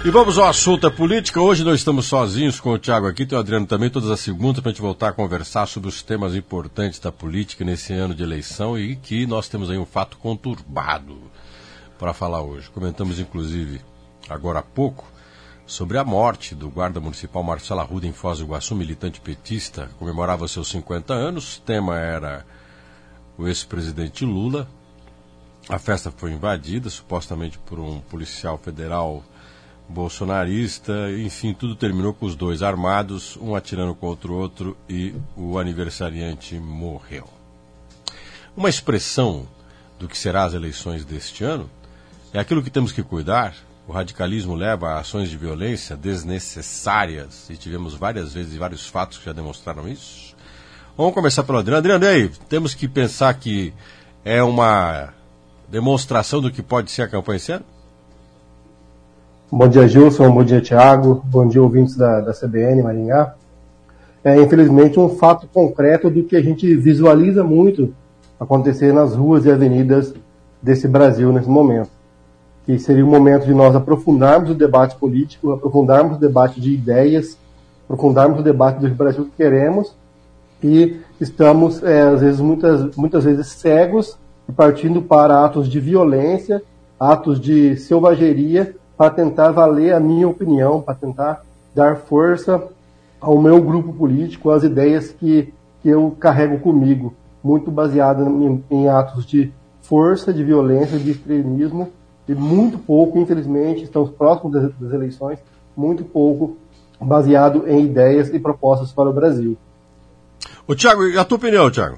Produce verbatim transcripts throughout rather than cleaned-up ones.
E vamos ao assunto da política. Hoje nós estamos sozinhos com o Thiago aqui, tem o Adriano também, todas as segundas, para a gente voltar a conversar sobre os temas importantes da política nesse ano de eleição e que nós temos aí um fato conturbado para falar hoje. Comentamos, inclusive, agora há pouco, sobre a morte do guarda municipal Marcelo Arruda em Foz do Iguaçu, militante petista, comemorava seus cinquenta anos. O tema era o ex-presidente Lula. A festa foi invadida, supostamente por um policial federal bolsonarista, enfim, tudo terminou com os dois armados, um atirando contra o outro e o aniversariante morreu. Uma expressão do que será as eleições deste ano é aquilo que temos que cuidar. O radicalismo leva a ações de violência desnecessárias e tivemos várias vezes vários fatos que já demonstraram isso. Vamos começar pelo Adriano. Adriano, e aí? Temos que pensar que é uma demonstração do que pode ser a campanha esse ano? Bom dia, Gilson. Bom dia, Thiago. Bom dia, ouvintes da, da C B N Maringá. É, infelizmente, um fato concreto do que a gente visualiza muito acontecer nas ruas e avenidas desse Brasil nesse momento. Que seria o momento de nós aprofundarmos o debate político, aprofundarmos o debate de ideias, aprofundarmos o debate do Brasil que queremos, e estamos, é, às vezes, muitas, muitas vezes cegos e partindo para atos de violência, atos de selvageria, para tentar valer a minha opinião, para tentar dar força ao meu grupo político, às ideias que, que eu carrego comigo, muito baseado em, em atos de força, de violência, de extremismo, e muito pouco, infelizmente, estamos próximos das, das eleições, muito pouco baseado em ideias e propostas para o Brasil. Ô, Thiago, e a tua opinião, Thiago?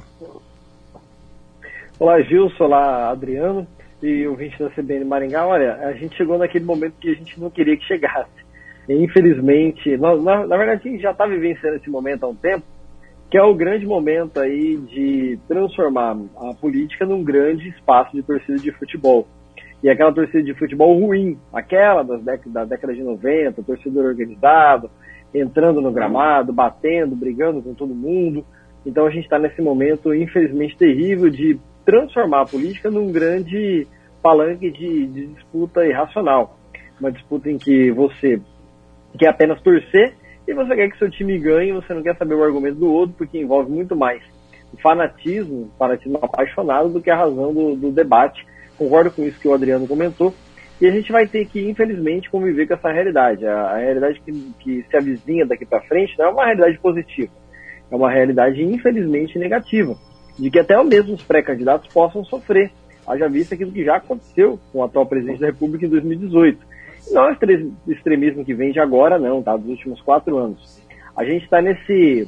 Olá, Gilson, olá, Adriano e ouvinte da C B N Maringá. Olha, a gente chegou naquele momento que a gente não queria que chegasse. E, infelizmente, nós, na, na verdade, a gente já está vivenciando esse momento há um tempo, que é o grande momento aí de transformar a política num grande espaço de torcida de futebol. E aquela torcida de futebol ruim, aquela das dec- da década de noventa, torcedor organizado, entrando no gramado, batendo, brigando com todo mundo. Então a gente está nesse momento, infelizmente, terrível de transformar a política num grande palanque de, de disputa irracional. Uma disputa em que você quer apenas torcer e você quer que seu time ganhe, você não quer saber o argumento do outro, porque envolve muito mais o fanatismo, fanatismo apaixonado, do que a razão do, do debate. Concordo com isso que o Adriano comentou. E a gente vai ter que, infelizmente, conviver com essa realidade. A, a realidade que, que se avizinha daqui para frente não é uma realidade positiva. É uma realidade, infelizmente, negativa, de que até mesmo os pré-candidatos possam sofrer. Haja visto aquilo que já aconteceu com o atual presidente da República em dois mil e dezoito. Não é o extremismo que vem de agora, não, tá? Dos últimos quatro anos. A gente está nesse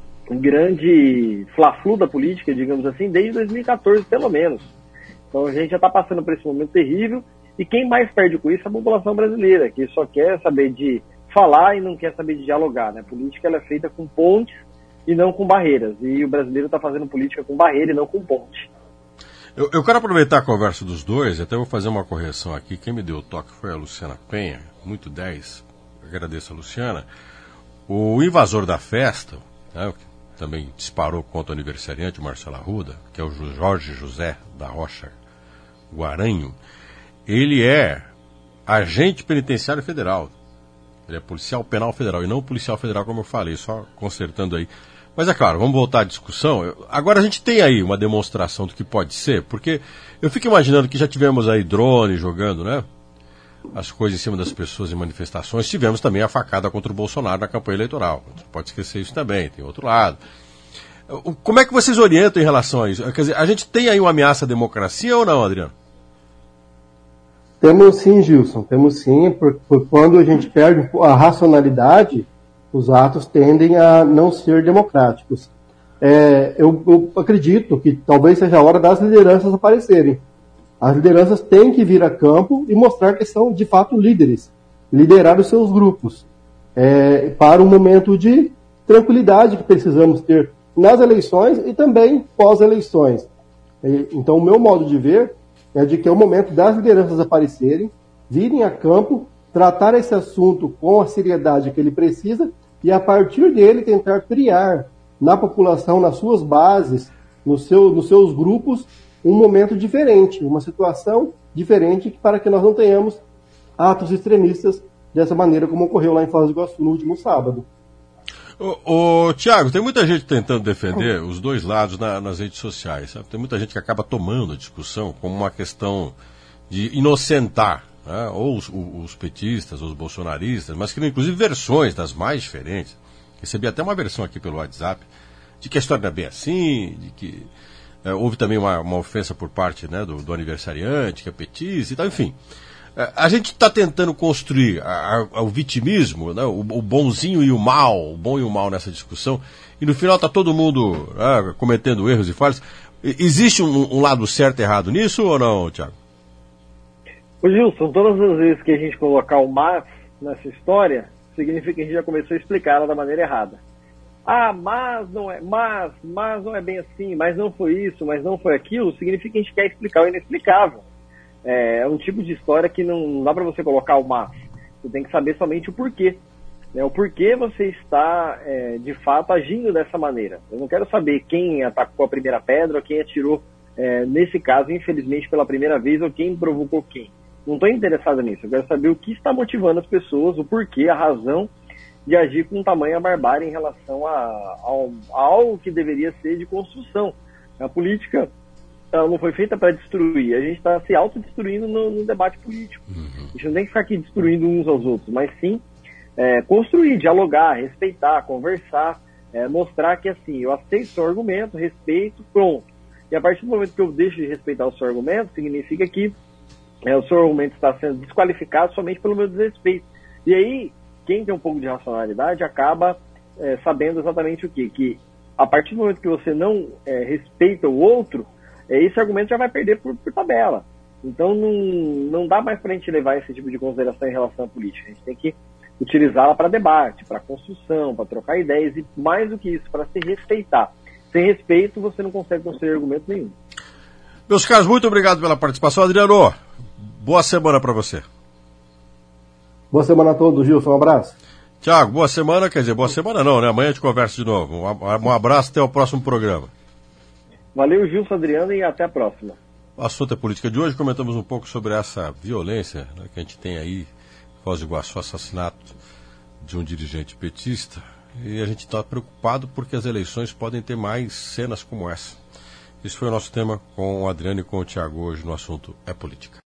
grande fla-flu da política, digamos assim, desde dois mil e quatorze, pelo menos. Então a gente já está passando por esse momento terrível, e quem mais perde com isso é a população brasileira, que só quer saber de falar e não quer saber de dialogar, né? A política ela é feita com pontes e não com barreiras, e o brasileiro está fazendo política com barreira e não com ponte. Eu, eu quero aproveitar a conversa dos dois, até vou fazer uma correção aqui. Quem me deu o toque foi a Luciana Penha, muito dez, agradeço a Luciana. O invasor da festa, né, que também disparou contra o aniversariante, o Marcelo Arruda, que é o Jorge José da Rocha Guaranho, ele é agente penitenciário federal. Ele é policial penal federal, e não policial federal, como eu falei, só consertando aí. Mas é claro, vamos voltar à discussão. Agora a gente tem aí uma demonstração do que pode ser, porque eu fico imaginando que já tivemos aí drone jogando, né? As coisas em cima das pessoas em manifestações. Tivemos também a facada contra o Bolsonaro na campanha eleitoral. Não pode esquecer isso também, tem outro lado. Como é que vocês orientam em relação a isso? Quer dizer, a gente tem aí uma ameaça à democracia ou não, Adriano? Temos sim, Gilson, temos sim, porque quando a gente perde a racionalidade, os atos tendem a não ser democráticos. É, eu, eu acredito que talvez seja a hora das lideranças aparecerem. As lideranças têm que vir a campo e mostrar que são, de fato, líderes. Liderar os seus grupos. É, para um momento de tranquilidade que precisamos ter nas eleições e também pós-eleições. Então, o meu modo de ver é de que é o momento das lideranças aparecerem, virem a campo, tratar esse assunto com a seriedade que ele precisa e, a partir dele, tentar criar na população, nas suas bases, no seu, nos seus grupos, um momento diferente, uma situação diferente para que nós não tenhamos atos extremistas dessa maneira como ocorreu lá em Foz do Iguaçu no último sábado. Ô, ô, Tiago, tem muita gente tentando defender os dois lados na, nas redes sociais, sabe? Tem muita gente que acaba tomando a discussão como uma questão de inocentar, né? Ou os, os petistas, ou os bolsonaristas, mas que inclusive versões das mais diferentes. Recebi até uma versão aqui pelo WhatsApp de que a história não é bem assim, de que é, houve também uma, uma ofensa por parte, né, do, do aniversariante, que é petista e tal, enfim. A gente está tentando construir a, a, o vitimismo, né, o, o bonzinho e o mal, o bom e o mal nessa discussão, e no final está todo mundo ah, cometendo erros e falhas. Existe um, um lado certo e errado nisso ou não, Tiago? Ô Gilson, todas as vezes que a gente colocar o mas nessa história, significa que a gente já começou a explicar ela da maneira errada. Ah, mas não é, mas, mas não é bem assim, mas não foi isso, mas não foi aquilo, significa que a gente quer explicar o inexplicável. É um tipo de história que não dá para você colocar o mas. Você tem que saber somente o porquê. Né? O porquê você está, é, de fato, agindo dessa maneira. Eu não quero saber quem atacou a primeira pedra ou quem atirou, é, nesse caso, infelizmente, pela primeira vez, ou quem provocou quem. Não estou interessado nisso. Eu quero saber o que está motivando as pessoas, o porquê, a razão de agir com tamanha barbárie em relação a, a, a algo que deveria ser de construção. A política... ela não foi feita para destruir, a gente está se autodestruindo no, no debate político. Uhum. A gente não tem que ficar aqui destruindo uns aos outros, mas sim é, construir, dialogar, respeitar, conversar, é, mostrar que assim, eu aceito o seu argumento, respeito, pronto. E a partir do momento que eu deixo de respeitar o seu argumento, significa que é, o seu argumento está sendo desqualificado somente pelo meu desrespeito. E aí, quem tem um pouco de racionalidade acaba é, sabendo exatamente o quê? Que a partir do momento que você não é, respeita o outro, esse argumento já vai perder por, por tabela. Então não, não dá mais para a gente levar esse tipo de consideração em relação à política. A gente tem que utilizá-la para debate, para construção, para trocar ideias e mais do que isso, para se respeitar. Sem respeito, você não consegue construir argumento nenhum. Meus caros, muito obrigado pela participação. Adriano, boa semana para você. Boa semana a todos, Gilson. Um abraço. Tiago, boa semana. Quer dizer, boa semana não, né? Amanhã a gente conversa de novo. Um abraço, até o próximo programa. Valeu, Gilson, Adriano, e até a próxima. O assunto é política de hoje. Comentamos um pouco sobre essa violência, né, que a gente tem aí, Foz do Iguaçu, assassinato de um dirigente petista. E a gente está preocupado porque as eleições podem ter mais cenas como essa. Esse foi o nosso tema com o Adriano e com o Tiago hoje no assunto é política.